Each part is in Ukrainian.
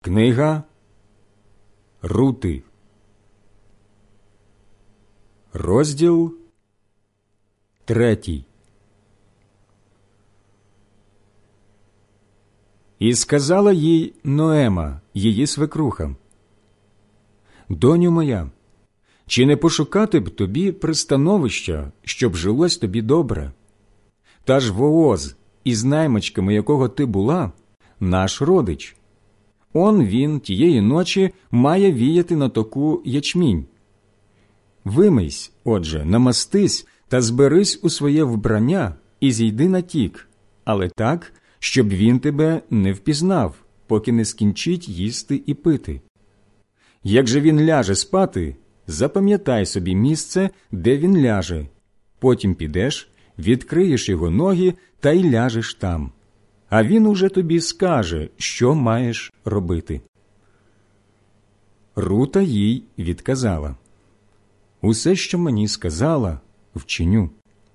Книга Рути, розділ 3. І сказала їй Ноема, її свекруха: «Доню моя, чи не пошукати б тобі пристановища, щоб жилось тобі добре? Та ж Вооз, із наймичками якого ти була, наш родич. Он він тієї ночі має віяти на току ячмінь. Вимийсь, отже, намастись та зберись у своє вбрання і зійди на тік, але так, щоб він тебе не впізнав, поки не скінчить їсти і пити. Як же він ляже спати, запам'ятай собі місце, де він ляже, потім підеш, відкриєш його ноги та й ляжеш там. А він уже тобі скаже, що маєш робити». Рута їй відказала: «Усе, що мені сказала, вчиню».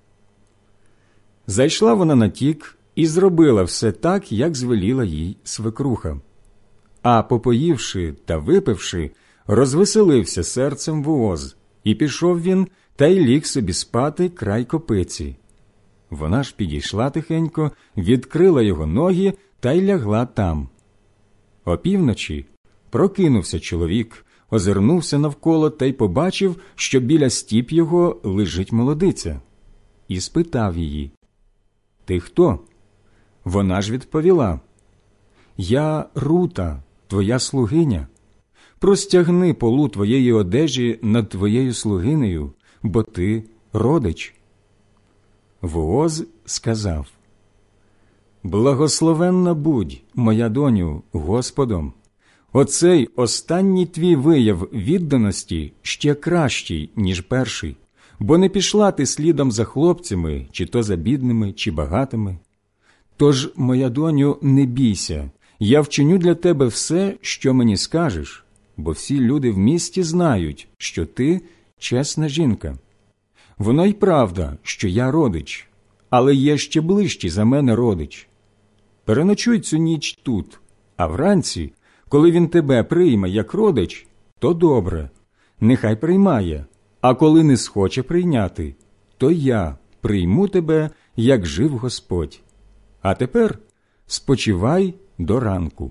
Зайшла вона на тік і зробила все так, як звеліла їй свекруха. А попоївши та випивши, розвеселився серцем Вооз, і пішов він та й ліг собі спати край копиці. Вона ж підійшла тихенько, відкрила його ноги та й лягла там. Опівночі прокинувся чоловік, озирнувся навколо та й побачив, що біля стіп його лежить молодиця. І спитав її: «Ти хто?» Вона ж відповіла: «Я Рута, твоя слугиня. Простягни полу твоєї одежі над твоєю слугинею, бо ти родич». Вооз сказав: «Благословенна будь, моя доню, Господом. Оцей останній твій вияв відданості ще кращий, ніж перший, бо не пішла ти слідом за хлопцями, чи то за бідними, чи багатими. Тож, моя доню, не бійся, я вчиню для тебе все, що мені скажеш, бо всі люди в місті знають, що ти чесна жінка. Воно й правда, що я родич, але є ще ближчий за мене родич. Переночуй цю ніч тут, а вранці, коли він тебе прийме як родич, то добре, нехай приймає, а коли не схоче прийняти, то я прийму тебе, як жив Господь. А тепер спочивай до ранку».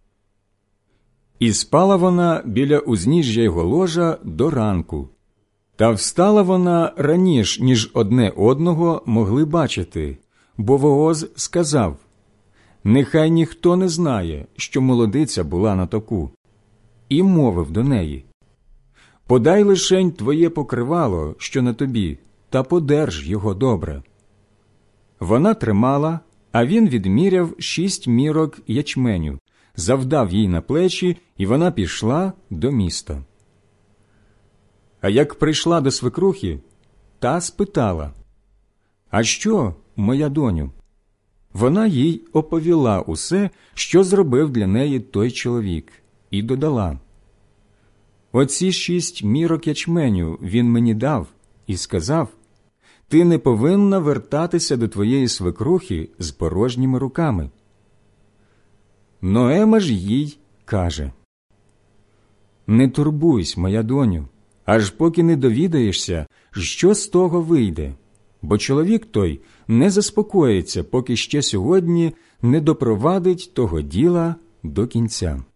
І спала вона біля узніжжя його ложа до ранку. Та встала вона раніш, ніж одне одного могли бачити, бо Вооз сказав: «Нехай ніхто не знає, що молодиця була на току». І мовив до неї: «Подай лишень твоє покривало, що на тобі, та подерж його добре». Вона тримала, а він відміряв 6 мірок ячменю, завдав їй на плечі, і вона пішла до міста. А як прийшла до свекрухи, та спитала: «А що, моя доню?» Вона їй оповіла усе, що зробив для неї той чоловік, і додала: «Оці 6 мірок ячменю він мені дав і сказав: ти не повинна вертатися до твоєї свекрухи з порожніми руками». Ноема ж їй каже: «Не турбуйся, моя доню, аж поки не довідаєшся, що з того вийде, бо чоловік той не заспокоїться, поки ще сьогодні не допровадить того діла до кінця».